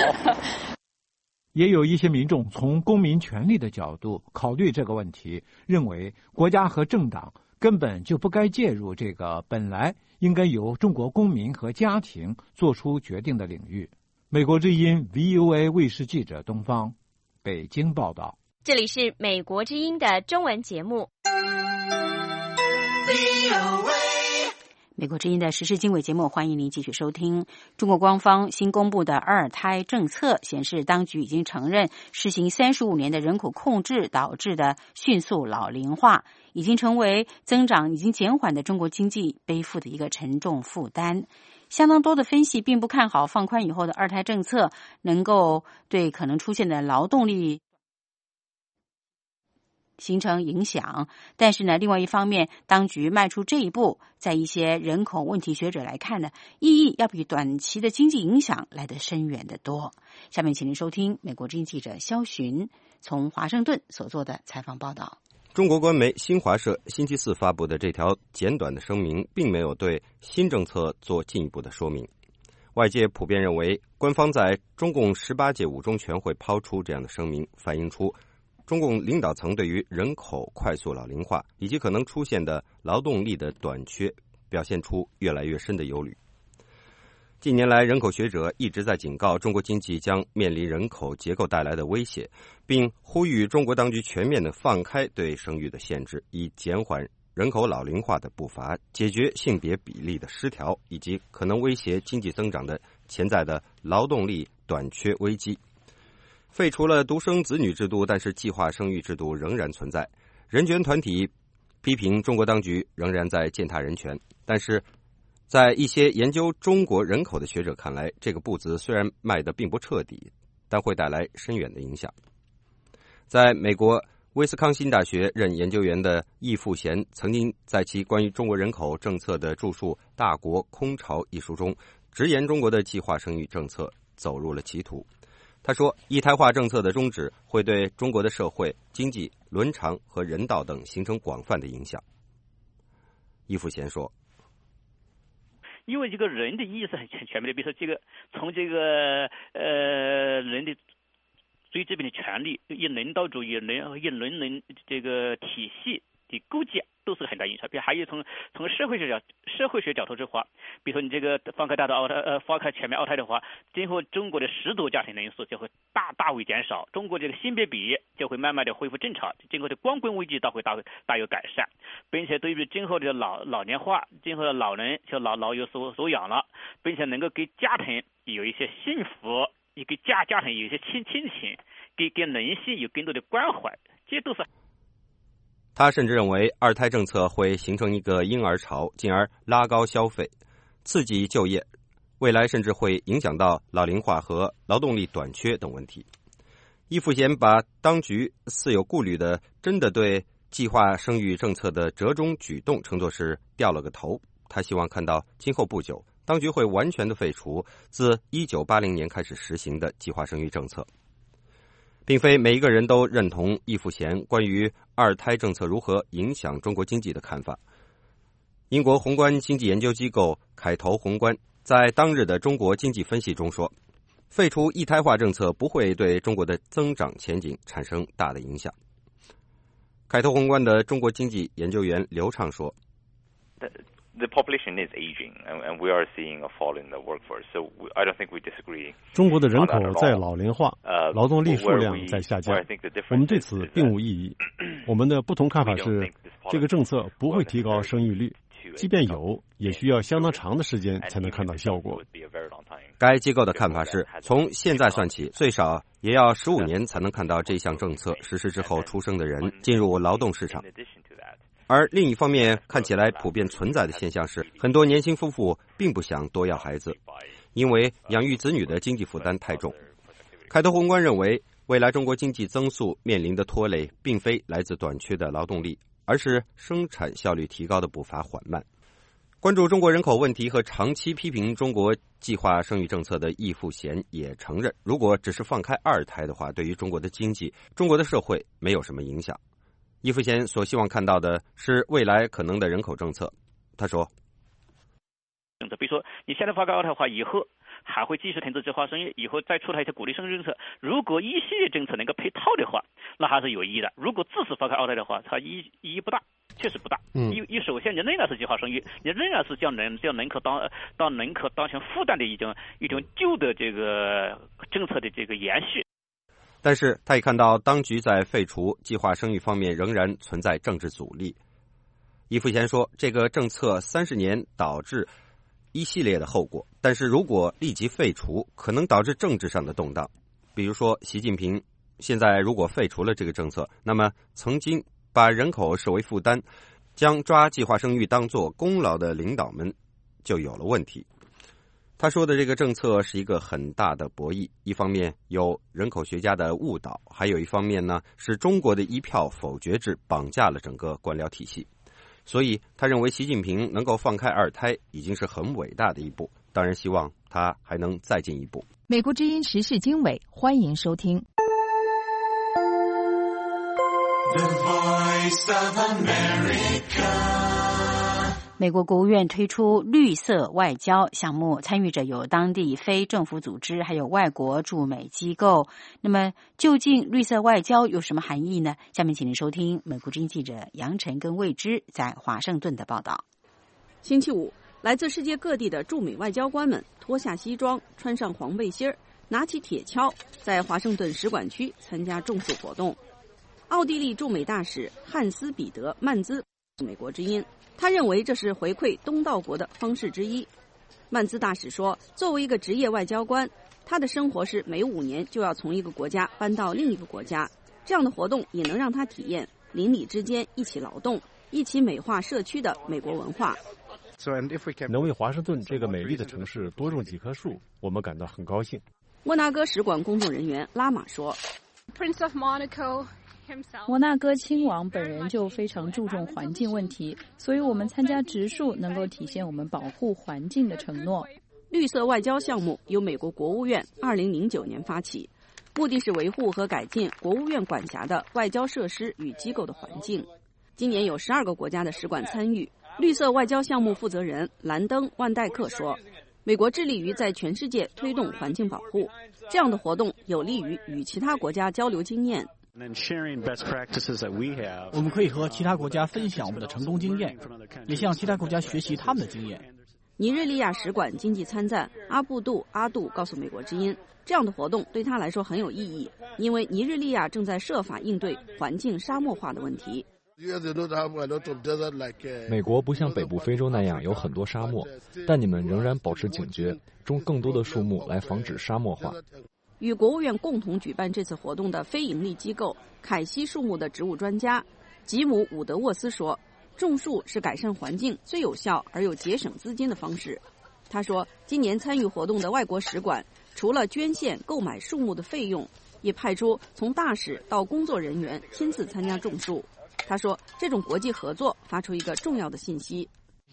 也有一些民众从公民权利的角度考虑这个问题，认为国家和政党根本就不该介入这个本来应该由中国公民和家庭做出决定的领域。美国之音 V O A 卫视记者东方，北京报道。 这里是美国之音的中文节目。 美国之音的时事经纬节目，欢迎您继续收听。中国官方新公布的二胎政策显示，当局已经承认实行三十五年的人口控制导致的迅速老龄化，已经成为增长已经减缓的中国经济背负的一个沉重负担。相当多的分析并不看好放宽以后的二胎政策能够对可能出现的劳动力形成影响。但是呢，另外一方面，当局迈出这一步，在一些人口问题学者来看呢，意义要比短期的经济影响来得深远得多。下面请您收听美国之音记者肖寻从华盛顿所做的采访报道。 中国官媒新华社星期四发布的这条简短的声明，并没有对新政策做进一步的说明。外界普遍认为，官方在中共十八届五中全会抛出这样的声明，反映出中共领导层对于人口快速老龄化以及可能出现的劳动力的短缺，表现出越来越深的忧虑。近年来，人口学者一直在警告中国经济将面临人口结构带来的威胁，并呼吁中国当局全面地放开对生育的限制，以减缓人口老龄化的步伐，解决性别比例的失调以及可能威胁经济增长的潜在的劳动力短缺危机。废除了独生子女制度，但是计划生育制度仍然存在。人权团体批评中国当局仍然在践踏人权，但是在一些研究中国人口的学者看来，这个步子虽然迈得并不彻底，但会带来深远的影响。在美国威斯康辛大学任研究员的易富贤曾经在其关于中国人口政策的著述《大国空巢》一书中，直言中国的计划生育政策走入了歧途。他说，一胎化政策的终止会对中国的社会、经济、伦常和人道等形成广泛的影响。易富贤说， 因为这个人的意识很全面的，比如说这个从这个呃人的最基本的权利，以人道主义、人以人人这个体系的构建都是很大影响。比如还有从从社会学角社会学角度出发，比如说你这个放开大的二胎呃放开全面二胎的话，今后中国的失独家庭人数就会大大为减少，中国这个性别比就会慢慢的恢复正常，今后的光棍危机倒会大大有改善，并且对于今后的老老年化，今后的老人就老老有所所养了，并且能够给家庭有一些幸福，也给家家庭有一些亲亲情，给给人性有更多的关怀，这都是。 他甚至认为，二胎政策会形成一个婴儿潮，进而拉高消费，刺激就业，未来甚至会影响到老龄化和劳动力短缺等问题。易富贤把当局似有顾虑的真的对计划生育政策的折中举动称作是掉了个头。他希望看到今后不久，当局会完全的废除自一九八零年开始实行的计划生育政策。并非每一个人都认同易富贤关于二胎政策如何影响中国经济的看法。英国宏观经济研究机构凯投宏观在当日的中国经济分析中说，废除一胎化政策不会对中国的增长前景产生大的影响。凯投宏观的中国经济研究员刘畅说， The population is aging, and we are seeing a fall in the workforce. So I don't think we disagree. 中国的人口在老龄化，劳动力数量在下降。我们对此并无异议。我们的不同看法是，这个政策不会提高生育率，即便有，也需要相当长的时间才能看到效果。 该机构的看法是，从现在算起，最少也要十五年才能看到这项政策实施之后出生的人进入劳动市场。而另一方面，看起来普遍存在的现象是，很多年轻夫妇并不想多要孩子，因为养育子女的经济负担太重。凯投宏观认为，未来中国经济增速面临的拖累，并非来自短缺的劳动力，而是生产效率提高的步伐缓慢。关注中国人口问题和长期批评中国计划生育政策的易富贤也承认，如果只是放开二胎的话，对于中国的经济、中国的社会没有什么影响。易富贤所希望看到的是未来可能的人口政策。他说， 比如说你现在放开二胎的话，以后还会继续停止计划生育，以后再出台一些鼓励生育政策，如果一系列政策能够配套的话，那还是有意义的。如果只是放开二胎的话，它意意义不大，确实不大。嗯，因因首先你仍然是计划生育，你仍然是将人将人口当当人口当成负担的一种一种旧的这个政策的这个延续。 但是他也看到当局在废除计划生育方面仍然存在政治阻力。易富贤说，这个政策三十年导致一系列的后果，但是如果立即废除，可能导致政治上的动荡。比如说，习近平现在如果废除了这个政策，那么曾经把人口视为负担，将抓计划生育当作功劳的领导们就有了问题。 他说的这个政策是一个很大的博弈，一方面有人口学家的误导，还有一方面呢是中国的一票否决制绑架了整个官僚体系。所以他认为习近平能够放开二胎已经是很伟大的一步，当然希望他还能再进一步。 美国之音时事经纬，欢迎收听。 The Voice of America。美国国务院推出绿色外交项目，参与者有当地非政府组织，还有外国驻美机构。那么，究竟绿色外交有什么含义呢？下面请您收听美国之音记者杨晨跟魏之在华盛顿的报道。 星期五，来自世界各地的驻美外交官们脱下西装，穿上黄背心儿，拿起铁锹，在华盛顿使馆区参加种树活动。奥地利驻美大使汉斯·彼得·曼兹美国之音，他认为这是回馈东道国的方式之一。曼兹大使说，作为一个职业外交官，他的生活是每五年就要从一个国家搬到另一个国家，这样的活动也能让他体验邻里之间一起劳动、一起美化社区的美国文化。 能为华盛顿这个美丽的城市多种几棵树，我们感到很高兴。 摩纳哥使馆工作人员拉玛说 Prince of Monaco 摩纳哥亲王本人就非常注重环境问题，所以我们参加植树能够体现我们保护环境的承诺。 绿色外交项目由美国国务院二零零九年发起，目的是维护和改进国务院管辖的外交设施与机构的环境。今年有十二个国家的使馆参与。绿色外交项目负责人兰登·万代克说，美国致力于在全世界推动环境保护，这样的活动有利于与其他国家交流经验。 我们可以和其他国家分享我们的成功经验，也向其他国家学习他们的经验。 尼日利亚使馆经济参赞阿布杜阿杜告诉美国之音，这样的活动对他来说很有意义，因为尼日利亚正在设法应对环境沙漠化的问题。 美国不像北部非洲那样有很多沙漠，但你们仍然保持警觉，种更多的树木来防止沙漠化。 与国务院共同举办这次活动的非营利机构凯西树木的植物专家吉姆·伍德沃斯说，种树是改善环境最有效而又节省资金的方式。他说，今年参与活动的外国使馆除了捐献购买树木的费用，也派出从大使到工作人员亲自参加种树。他说，这种国际合作发出一个重要的信息。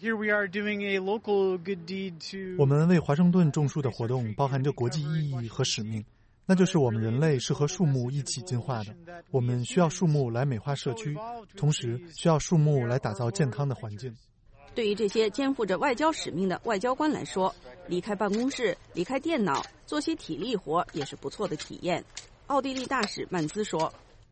我们为华盛顿种树的活动包含着国际意义和使命，那就是我们人类是和树木一起进化的。我们需要树木来美化社区，同时需要树木来打造健康的环境。 对于这些肩负着外交使命的外交官来说，离开办公室，离开电脑，做些体力活也是不错的体验。奥地利大使曼兹说，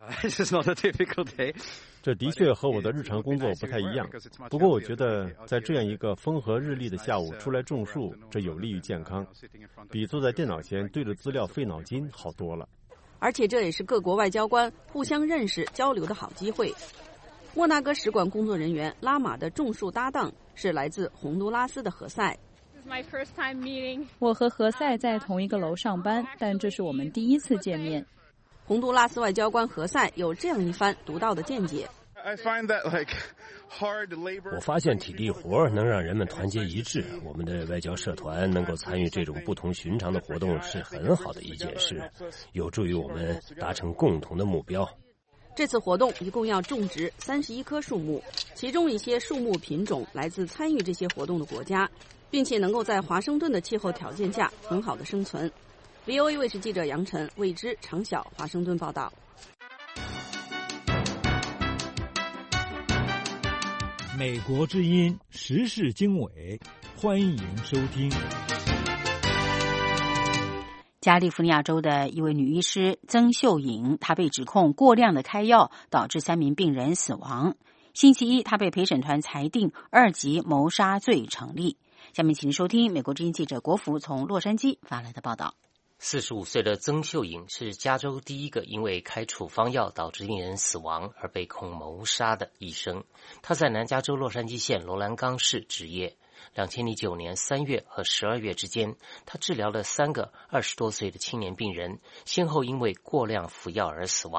这的确和我的日常工作不太一样，不过我觉得在这样一个风和日丽的下午出来种树，这有利于健康，比坐在电脑前对着资料费脑筋好多了。 而且这也是各国外交官互相认识交流的好机会。莫纳哥使馆工作人员拉玛的种树搭档是来自洪都拉斯的何塞。 我和何塞在同一个楼上班，但这是我们第一次见面。 洪都拉斯外交官何塞有这样一番独到的见解。 我发现体力活能让人们团结一致，我们的外交社团能够参与这种不同寻常的活动是很好的一件事，有助于我们达成共同的目标。 这次活动一共要种植三十一棵树木，其中一些树木品种来自参与这些活动的国家，并且能够在华盛顿的气候条件下很好的生存。V O A 卫视记者杨晨、魏之、常晓华盛顿报道。 美国之音时事经纬，欢迎收听。 加利福尼亚州的一位女医师曾秀颖，她被指控过量的开药，导致三名病人死亡。星期一，她被陪审团裁定二级谋杀罪成立。下面请收听美国之音记者国福从洛杉矶发来的报道。 四十五岁的曾秀颖是加州第一个因为开处方药导致病人死亡而被控谋杀的医生。他在南加州洛杉矶县罗兰冈市执业。二零零九年三月和十二月之间，他治疗了三个二十多岁的青年病人，先后因为过量服药而死亡。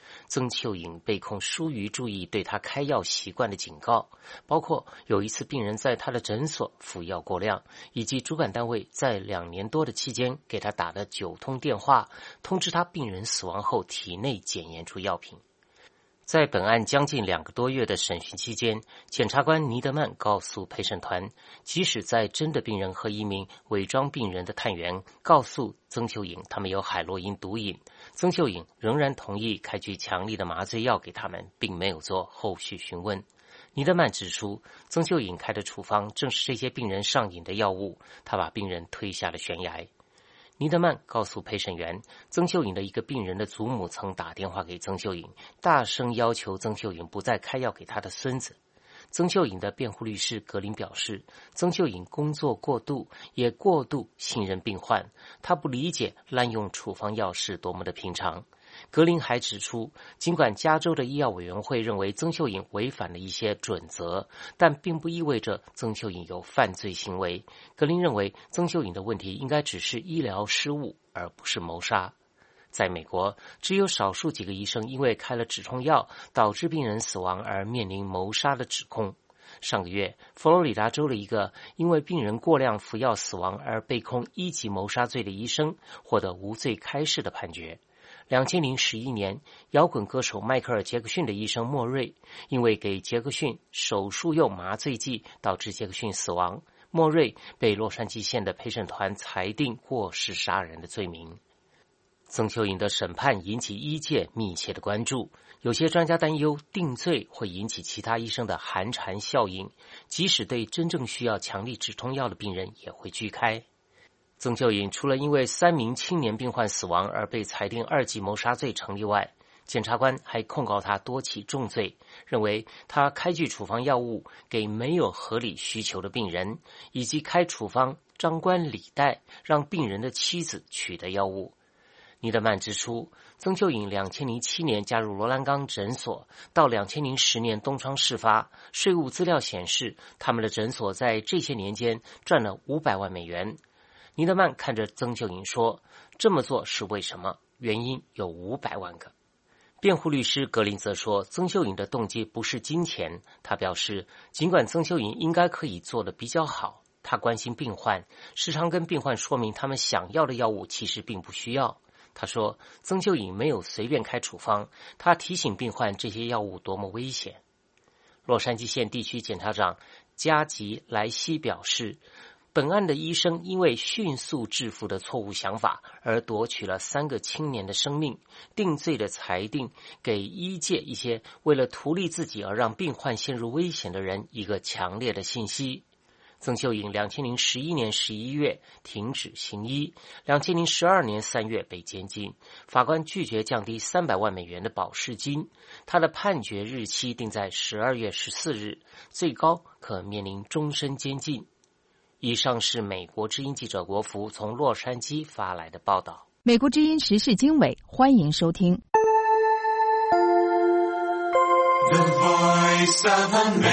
曾秀颖被控疏于注意对他开药习惯的警告，包括有一次病人在他的诊所服药过量，以及主管单位在两年多的期间给他打了九通电话，通知他病人死亡后体内检验出药品。在本案将近两个多月的审讯期间，检察官尼德曼告诉陪审团，即使在真的病人和一名伪装病人的探员告诉曾秀颖他们有海洛因毒瘾，曾秀颖仍然同意开具强力的麻醉药给他们，并没有做后续询问。尼德曼指出，曾秀颖开的处方正是这些病人上瘾的药物，他把病人推下了悬崖。尼德曼告诉陪审员，曾秀颖的一个病人的祖母曾打电话给曾秀颖，大声要求曾秀颖不再开药给他的孙子。曾秀颖的辩护律师格林表示，曾秀颖工作过度，也过度信任病患，他不理解滥用处方药是多么的平常。格林还指出，尽管加州的医药委员会认为曾秀颖违反了一些准则，但并不意味着曾秀颖有犯罪行为。格林认为，曾秀颖的问题应该只是医疗失误，而不是谋杀。在美国，只有少数几个医生因为开了止痛药导致病人死亡而面临谋杀的指控。上个月，佛罗里达州的一个因为病人过量服药死亡而被控一级谋杀罪的医生获得无罪开释的判决。两千零十一年，摇滚歌手迈克尔·杰克逊的医生莫瑞因为给杰克逊手术用麻醉剂导致杰克逊死亡，莫瑞被洛杉矶县的陪审团裁定过失杀人的罪名。曾秀颖的审判引起医界密切的关注，有些专家担忧定罪会引起其他医生的寒蝉效应，即使对真正需要强力止痛药的病人也会拒开。曾秀颖除了因为三名青年病患死亡而被裁定二级谋杀罪成立外，检察官还控告他多起重罪，认为他开具处方药物给没有合理需求的病人，以及开处方张冠李戴让病人的妻子取得药物。尼德曼指出，曾秀颖两千零七年加入罗兰刚诊所，到两千零十年东窗事发，税务资料显示他们的诊所在这些年间赚了五百万美元。尼德曼看着曾秀颖说，这么做是为什么？原因有五百万个。辩护律师格林则说，曾秀颖的动机不是金钱。他表示，尽管曾秀颖应该可以做得比较好，他关心病患，时常跟病患说明他们想要的药物其实并不需要。他说，曾秀颖没有随便开处方，他提醒病患这些药物多么危险。洛杉矶县地区检察长加吉莱西表示，本案的医生因为迅速致富的错误想法而夺取了三个青年的生命，定罪的裁定给医界一些为了图利自己而让病患陷入危险的人一个强烈的信息。曾秀颖两千零十一年十一月停止行医，两千零十二年三月被监禁，法官拒绝降低三百万美元的保释金，他的判决日期定在十二月十四日，最高可面临终身监禁。以上是美国之音记者国福从洛杉矶发来的报道。 美国之音时事经纬，欢迎收听。The Voice of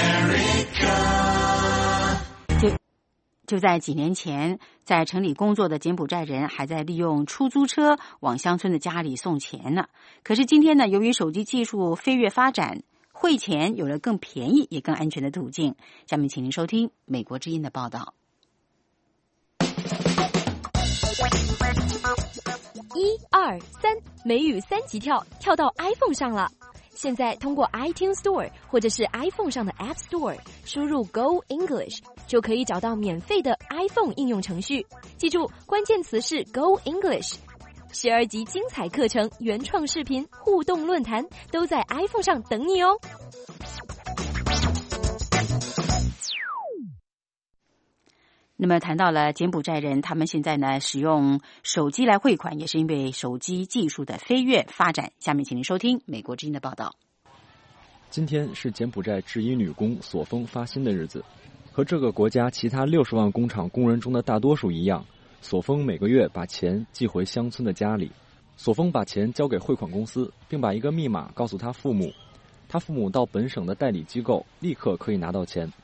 America。就在几年前，在城里工作的柬埔寨人还在利用出租车往乡村的家里送钱呢。可是今天呢，由于手机技术飞跃发展，汇钱有了更便宜也更安全的途径。下面请您收听美国之音的报道。 一二三，美语三级跳，跳到 iPhone 上了。现在通过 iTunes Store 或者是 iPhone 上的 App Store 输入 Go English 就可以找到免费的 iPhone 应用程序。记住，关键词是 Go English。十二集精彩课程、原创视频、互动论坛都在 iPhone 上等你哦。 那么谈到了柬埔寨人，他们现在呢使用手机来汇款，也是因为手机技术的飞跃发展。下面请您收听美国之音的报道。 今天是柬埔寨制衣女工索丰发薪的日子，和这个国家其他六十万工厂工人中的大多数一样，索丰每个月把钱寄回乡村的家里。索丰把钱交给汇款公司，并把一个密码告诉他父母，他父母到本省的代理机构立刻可以拿到钱。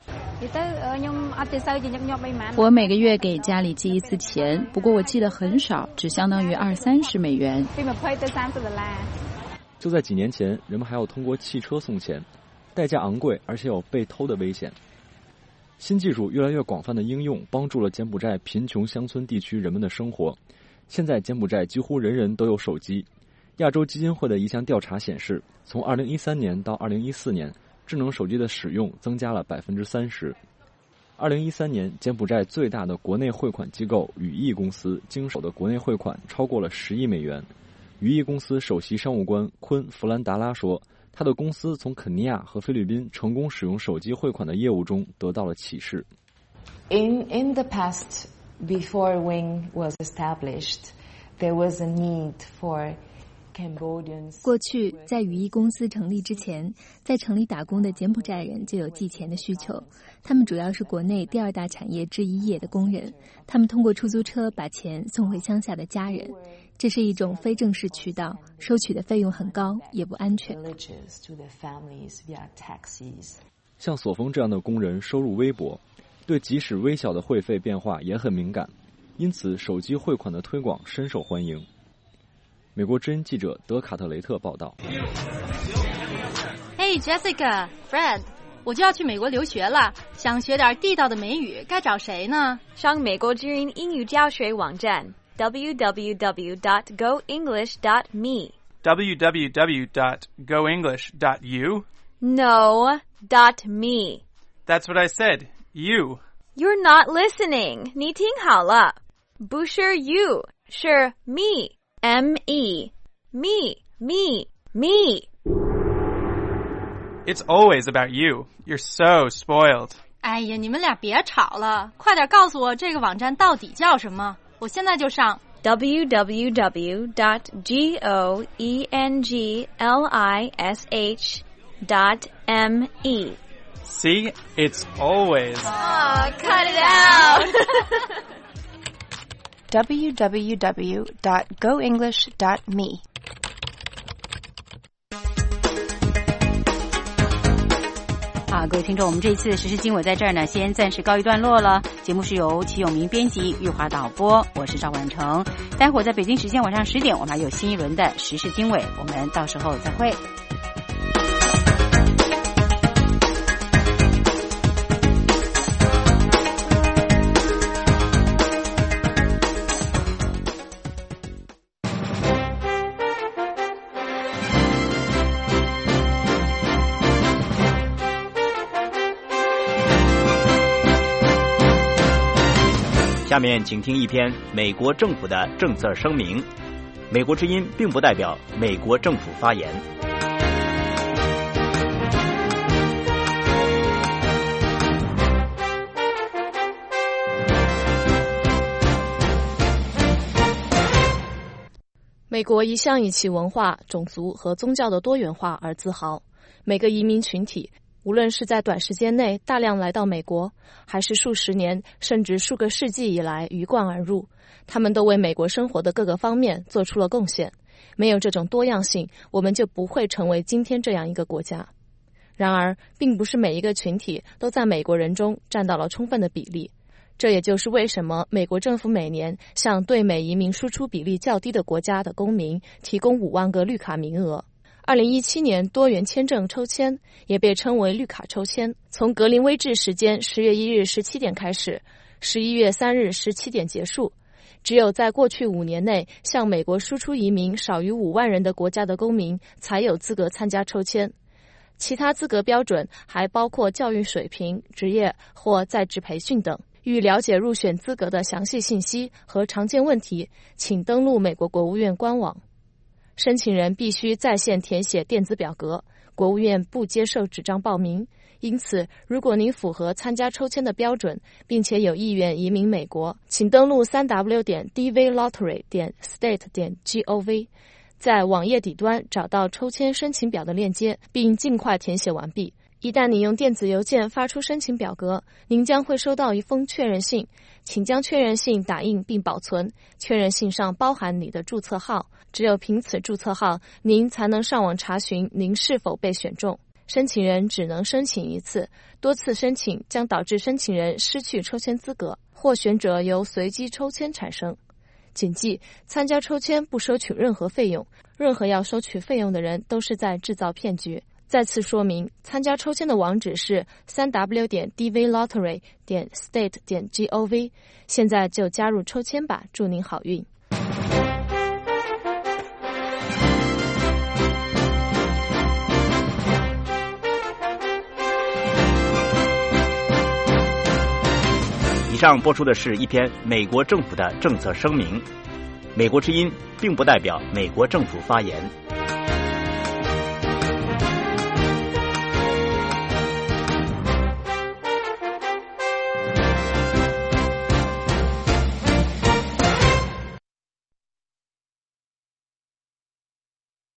我每个月给家里寄一次钱，不过我寄的很少，只相当于二三十美元。 就在几年前，人们还要通过汽车送钱，代价昂贵，而且有被偷的危险。新技术越来越广泛的应用，帮助了柬埔寨贫穷乡村地区人们的生活。现在柬埔寨几乎人人都有手机。亚洲基金会的一项调查显示，从二零一三年到二零一四年，智能手机的使用增加了百分之三十。二零一三年，柬埔寨最大的国内汇款机构宇毅公司经手的国内汇款超过了十亿美元。宇毅公司首席商务官昆弗兰达拉说，他的公司从肯尼亚和菲律宾成功使用手机汇款的业务中得到了启示。 In in the past, before Wing was established, there was a need for 过去，在宇毅公司成立之前，在城里打工的柬埔寨人就有寄钱的需求。他们主要是国内第二大产业制衣业的工人，他们通过出租车把钱送回乡下的家人。这是一种非正式渠道，收取的费用很高，也不安全。 像索峰这样的工人收入微薄，对即使微小的汇费变化也很敏感，因此手机汇款的推广深受欢迎。美国之音记者德卡特雷特报道。 Hey Jessica, Fred， 我就要去美国留学了，想学点地道的美语，该找谁呢？ 上美国之音英语教学网站 double-u double-u double-u dot go english dot me double-u double-u double-u dot go english dot u No, dot me. That's what I said, you. You're not listening. 你听好了，不是 you， 是 me。M E me me me. It's always about you. You're so spoiled. 哎呀，你们俩别吵了，快点告诉我这个网站到底叫什么，我现在就上 double-u double-u double-u dot go english dot me. See, it's always. Oh, cut it out. double-u double-u double-u dot go english dot me。 好，各位听众，我们这一次的时事经纬在这儿呢，先暂时告一段落了。节目是由齐永明编辑，玉华导播，我是赵婉成。待会儿在北京时间晚上十点，我们还有新一轮的时事经纬，我们到时候再会。 下面请听一篇美国政府的政策声明。美国之音并不代表美国政府发言。 美国一向以其文化、种族和宗教的多元化而自豪。每个移民群体，无论是在短时间内大量来到美国，还是数十年甚至数个世纪以来鱼贯而入，他们都为美国生活的各个方面做出了贡献。没有这种多样性，我们就不会成为今天这样一个国家。然而，并不是每一个群体都在美国人中占到了充分的比例。这也就是为什么美国政府每年向对美移民输出比例较低的国家的公民提供五万个绿卡名额。二零一七年多元签证抽签也被称为绿卡抽签，从格林威治时间十月一日十七点开始，十一月三日十七点结束。只有在过去五年内向美国输出移民少于五万人的国家的公民才有资格参加抽签。其他资格标准还包括教育水平、职业或在职培训等。欲了解入选资格的详细信息和常见问题，请登录美国国务院官网。申请人必须在线填写电子表格，国务院不接受纸张报名。因此，如果您符合参加抽签的标准，并且有意愿移民美国，请登录 三 w 点 d v lottery 点 state 点 gov， 在网页底端找到抽签申请表的链接，并尽快填写完毕。一旦你用电子邮件发出申请表格，您将会收到一封确认信，请将确认信打印并保存。确认信上包含你的注册号，只有凭此注册号，您才能上网查询您是否被选中。申请人只能申请一次，多次申请将导致申请人失去抽签资格，获选者由随机抽签产生。 谨记，参加抽签不收取任何费用，任何要收取费用的人都是在制造骗局。再次说明，参加抽签的网址是 三 w 点 d v lottery 点 state 点 gov。现在就加入抽签吧，祝您好运。 以上播出的是一篇美国政府的政策声明。美国之音并不代表美国政府发言。